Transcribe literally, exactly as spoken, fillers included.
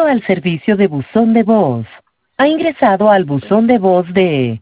Bienvenido al servicio de buzón de voz. Ha ingresado al buzón de voz de